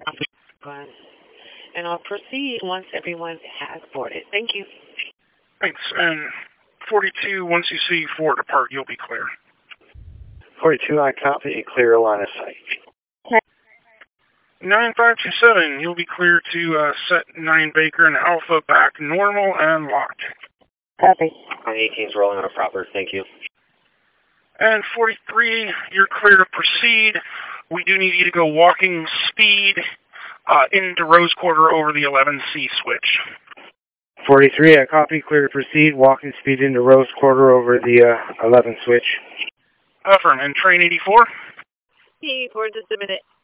And I'll proceed once everyone has boarded. Thank you. Thanks. And 42, once you see 4 depart, you'll be clear. 42, I copy. Clear line of sight. 9527, you'll be clear to set 9 Baker and Alpha back normal and locked. Copy. 18's rolling out proper. Thank you. And 43, you're clear to proceed. We do need you to go walking speed into Rose Quarter over the 11C switch. 43, I copy. Clear to proceed. Walking speed into Rose Quarter over the 11 switch. Affirm. And train 84? 84, just a minute.